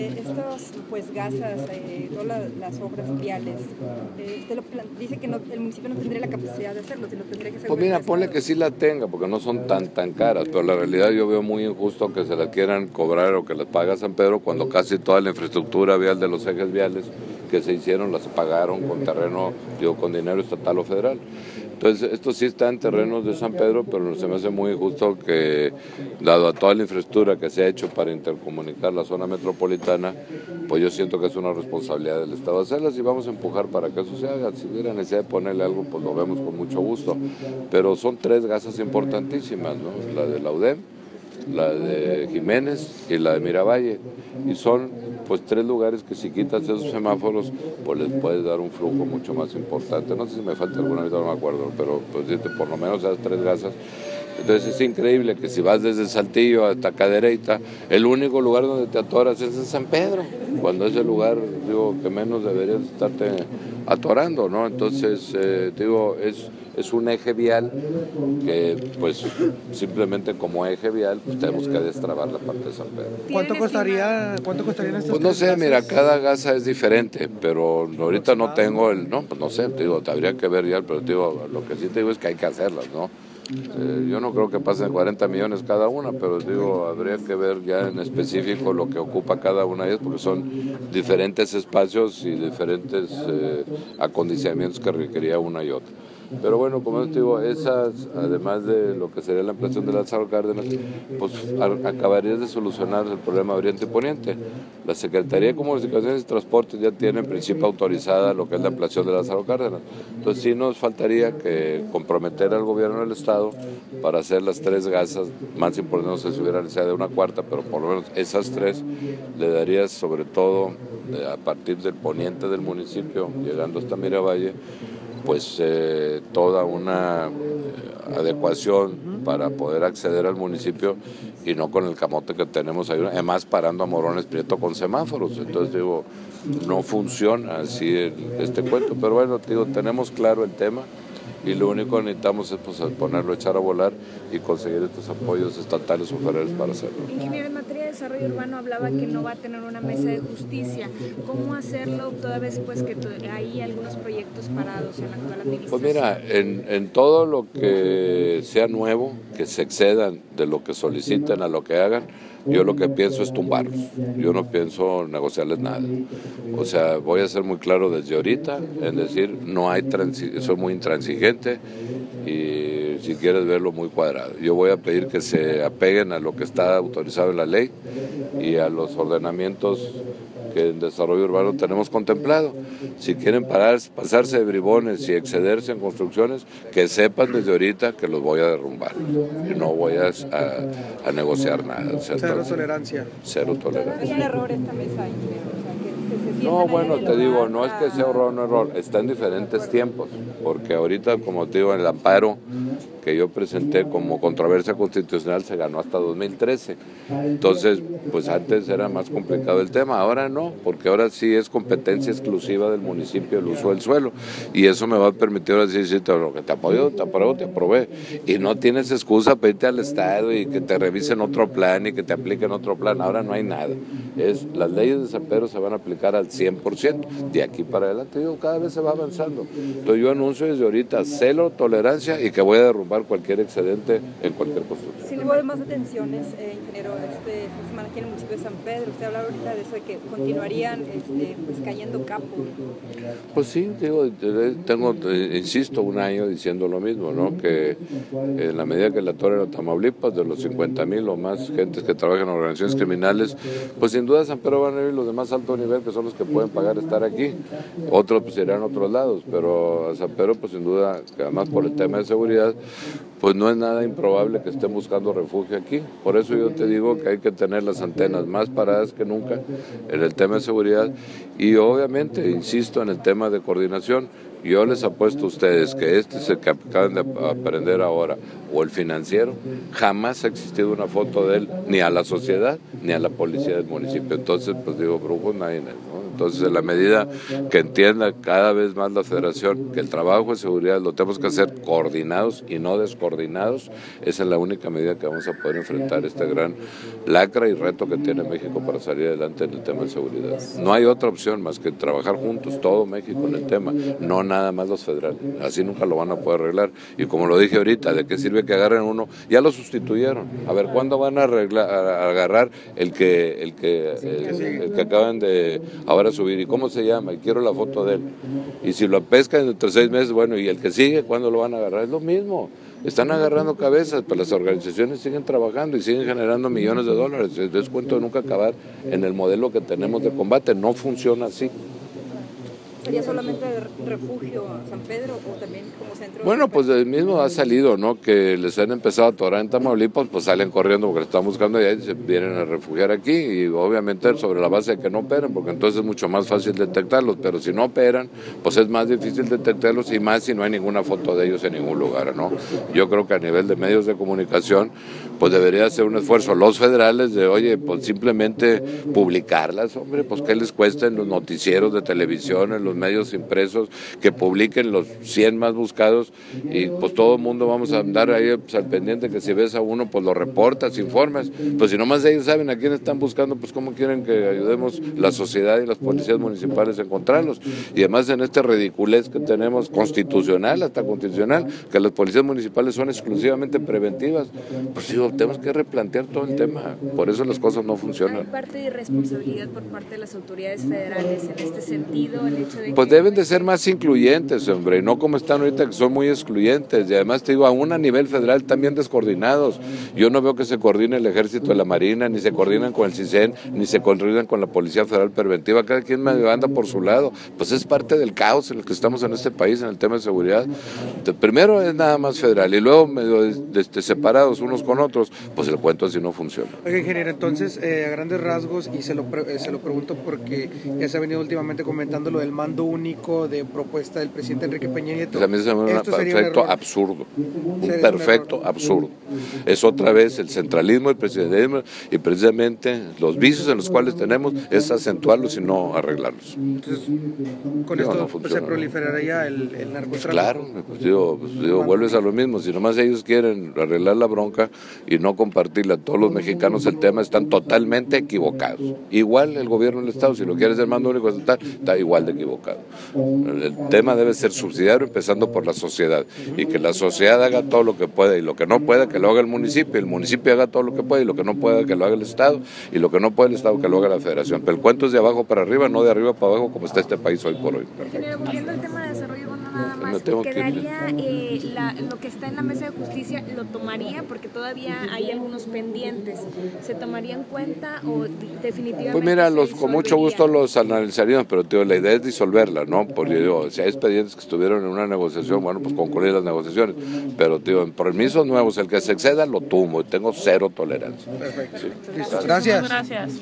estos pues gasas, todas las obras viales, dice que el municipio no tendría la capacidad de hacerlo, sino tendría que ser... Pues mira, ponle que sí la tenga, porque no son tan caras, pero la realidad yo veo muy injusto que se la quieran cobrar o que las paga San Pedro cuando casi toda la infraestructura vial de los ejes viales que se hicieron las pagaron con terreno, con dinero estatal o federal. Entonces, esto sí está en terrenos de San Pedro, pero se me hace muy injusto que, dado a toda la infraestructura que se ha hecho para intercomunicar la zona metropolitana, pues yo siento que es una responsabilidad del Estado hacerlas y vamos a empujar para que eso se haga. Si hubiera necesidad de ponerle algo, pues lo vemos con mucho gusto. Pero son 3 gasas importantísimas, ¿no? La de la UDEM, la de Jiménez y la de Miravalle. Y son pues 3 lugares que si quitas esos semáforos, pues les puedes dar un flujo mucho más importante. No sé si me falta alguna, ahorita no me acuerdo, pero pues por lo menos esas 3 gasas. Entonces es increíble que si vas desde Saltillo hasta Cadereyta, el único lugar donde te atoras es en San Pedro, cuando es el lugar, digo, que menos deberías estarte atorando, ¿no? Entonces, digo, es un eje vial que, pues, simplemente como eje vial, pues tenemos que destrabar la parte de San Pedro. ¿Cuánto costarían estas? Pues no sé, mira, cada gasa es diferente, pero ahorita no tengo pues no sé, te digo, habría que ver ya, pero te digo, lo que sí te digo es que hay que hacerlas, ¿no? Yo no creo que pasen 40 millones cada una, pero digo, habría que ver ya en específico lo que ocupa cada una de ellas, porque son diferentes espacios y diferentes acondicionamientos que requería una y otra. Pero bueno, como te digo, esas, además de lo que sería la ampliación de Lázaro Cárdenas, pues acabarías de solucionar el problema Oriente y Poniente. La Secretaría de Comunicaciones y Transportes ya tiene en principio autorizada lo que es la ampliación de Lázaro Cárdenas. Entonces sí nos faltaría que comprometer al gobierno del Estado para hacer las 3 gasas más importantes, no sé si hubiera necesidad de una cuarta, pero por lo menos esas 3 le darías sobre todo a partir del poniente del municipio, llegando hasta Miravalle, pues toda una adecuación para poder acceder al municipio y no con el camote que tenemos ahí, además parando a Morones Prieto con semáforos. Entonces digo, no funciona así este cuento, pero bueno, digo, tenemos claro el tema y lo único que necesitamos es pues, ponerlo, echar a volar y conseguir estos apoyos estatales o federales para hacerlo. Ingeniero, en materia de desarrollo urbano hablaba que no va a tener una mesa de justicia. ¿Cómo hacerlo toda vez pues que hay algunos proyectos parados en la actual administración? Pues mira, en todo lo que sea nuevo, que se excedan de lo que soliciten a lo que hagan, yo lo que pienso es tumbarlos. Yo no pienso negociarles nada. O sea, voy a ser muy claro desde ahorita, en decir, no hay soy muy intransigente y si quieres verlo muy cuadrado. Yo voy a pedir que se apeguen a lo que está autorizado en la ley y a los ordenamientos que en desarrollo urbano tenemos contemplado. Si quieren pasarse de bribones y excederse en construcciones, que sepan desde ahorita que los voy a derrumbar y no voy a negociar nada. O sea, cero tolerancia. Cero tolerancia. ¿Es un error esta mesa, No, bueno, te digo, no es que sea error o no error, está en diferentes tiempos, porque ahorita, como te digo, el amparo que yo presenté como controversia constitucional se ganó hasta 2013. Entonces, pues antes era más complicado el tema, ahora no, porque ahora sí es competencia exclusiva del municipio el uso del suelo, y eso me va a permitir ahora sí decirte, que te apoyo, te apruebo, te aprobé, y no tienes excusa para irte al Estado y que te revisen otro plan y que te apliquen otro plan, ahora no hay nada. Las leyes de San Pedro se van a aplicar al 100%, de aquí para adelante, digo, cada vez se va avanzando. Entonces yo anuncio desde ahorita cero tolerancia y que voy a derrumbar cualquier excedente en cualquier construcción. Si hubo además detenciones, ingeniero, esta semana aquí en el municipio de San Pedro, usted hablaba ahorita de eso, de que continuarían pues cayendo capos. Pues sí, digo, insisto, 1 año diciendo lo mismo, ¿no? Que en la medida que la torre de Tamaulipas, de los 50,000 o más gentes que trabajan en organizaciones criminales, pues sin duda San Pedro van a ir los de más alto nivel, que son los que pueden pagar estar aquí. Otros pues irán a otros lados, pero a San Pedro pues sin duda, que además por el tema de seguridad, pues no es nada improbable que estén buscando refugio aquí. Por eso yo te digo que hay que tener las antenas más paradas que nunca en el tema de seguridad y obviamente, insisto, en el tema de coordinación. Yo les apuesto a ustedes que este es el que acaban de aprender ahora, o el financiero, jamás ha existido una foto de él, ni a la sociedad, ni a la policía del municipio. Entonces, pues digo, brujos nadie, ¿no? Entonces, en la medida que entienda cada vez más la federación que el trabajo de seguridad lo tenemos que hacer coordinados y no descoordinados, coordinados, esa es la única medida que vamos a poder enfrentar este gran lacra y reto que tiene México para salir adelante en el tema de seguridad. No hay otra opción más que trabajar juntos, todo México en el tema, no nada más los federales, así nunca lo van a poder arreglar. Y como lo dije ahorita, ¿de qué sirve que agarren uno? Ya lo sustituyeron. A ver, ¿cuándo van a agarrar el que acaban de ahora subir? ¿Y cómo se llama? Y quiero la foto de él. Y si lo pescan entre 6 meses, bueno, ¿y el que sigue cuándo lo van a agarrar? Es lo mismo. Están agarrando cabezas, pero las organizaciones siguen trabajando y siguen generando millones de dólares. Es cuento de nunca acabar en el modelo que tenemos de combate. No funciona así. ¿Sería solamente refugio San Pedro o también como centro? Bueno, pues el mismo ha salido, ¿no? Que les han empezado a atorar en Tamaulipas, pues salen corriendo porque están buscando allá y se vienen a refugiar aquí. Y obviamente sobre la base de que no operen, porque entonces es mucho más fácil detectarlos. Pero si no operan, pues es más difícil detectarlos y más si no hay ninguna foto de ellos en ningún lugar, ¿no? Yo creo que a nivel de medios de comunicación, pues debería hacer un esfuerzo los federales de, oye, pues simplemente publicarlas, hombre, pues qué les cuesta en los noticieros de televisión, en los medios impresos, que publiquen los 100 más buscados y pues todo el mundo vamos a andar ahí pues, al pendiente, que si ves a uno pues lo reportas, informas, pues si nomás ellos saben a quién están buscando, pues cómo quieren que ayudemos la sociedad y las policías municipales a encontrarlos. Y además en este ridiculez que tenemos constitucional, hasta constitucional, que las policías municipales son exclusivamente preventivas, pues digo, tenemos que replantear todo el tema, por eso las cosas no funcionan. ¿Hay parte de irresponsabilidad por parte de las autoridades federales en este sentido, el hecho de pues deben de ser más incluyentes, hombre, y no como están ahorita que son muy excluyentes, y además te digo, aún a nivel federal también descoordinados. Yo no veo que se coordine el Ejército de la Marina, ni se coordinan con el CISEN, ni se coordinan con la Policía Federal Preventiva, cada quien medio anda por su lado, pues es parte del caos en el que estamos en este país en el tema de seguridad. Primero es nada más federal, y luego medio separados unos con otros, pues el cuento así no funciona. Oiga, ingeniero, entonces, a grandes rasgos, y se lo pregunto porque ya se ha venido últimamente comentando lo del mando único de propuesta del presidente Enrique Peña Nieto. También es un perfecto absurdo, un perfecto absurdo. Es otra vez el centralismo, el presidencialismo, y precisamente los vicios en los cuales tenemos es acentuarlos y no arreglarlos. Entonces, con esto no se proliferaría el narcotráfico. Pues claro, vuelves a lo mismo. Si nomás ellos quieren arreglar la bronca y no compartirla a todos los mexicanos, el tema, están totalmente equivocados. Igual el gobierno del Estado, si lo quiere hacer mando único estatal, está igual de equivocado. El tema debe ser subsidiario, empezando por la sociedad, y que la sociedad haga todo lo que pueda, y lo que no pueda que lo haga el municipio haga todo lo que pueda, y lo que no pueda que lo haga el Estado, y lo que no puede el Estado que lo haga la Federación. Pero el cuento es de abajo para arriba, no de arriba para abajo como está este país hoy por hoy. Ingeniero, volviendo al tema de desarrollo urbano nada más, ¿quedaría lo que está en la mesa de justicia, lo tomaría? Porque todavía hay algunos pendientes. ¿Se tomaría en cuenta o definitivamente? Pues mira, con mucho gusto los analizaríamos, pero tío, la idea es disolverla, ¿no? Porque digo, si hay expedientes que estuvieron en una negociación, bueno, pues concluir las negociaciones. Pero tío, en permisos nuevos, el que se exceda lo tumbo, y tengo cero tolerancia. Perfecto. Sí. Listo. Gracias. Gracias.